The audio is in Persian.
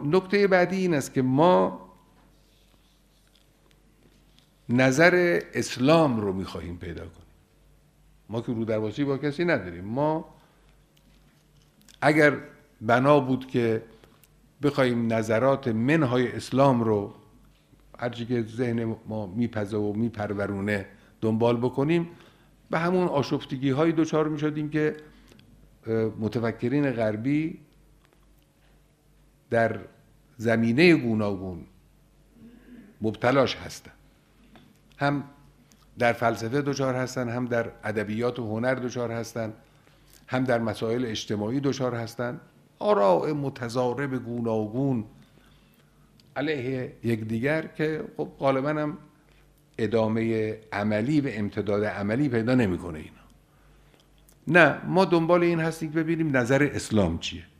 نکته بعدی این است که ما نظر اسلام رو میخواهیم پیدا کنیم. ما که رو درواسی با کسی نداریم. ما اگر بنا بود که بخوایم نظرات منهای اسلام رو هرچی که ذهن ما میپزه و میپرورونه دنبال بکنیم، به همون آشفتگی های دوچار میشدیم که متفکرین غربی در زمینه گوناگون مبتلاش هستن. هم در فلسفه دچار هستن، هم در ادبیات و هنر دچار هستن، هم در مسائل اجتماعی دچار هستن. آراء متضارب گوناگون علیه یکدیگر که خب غالبا هم ادامه عملی و امتداد عملی پیدا نمیکنه اینا. نه، ما دنبال این هستیم که ببینیم نظر اسلام چیه.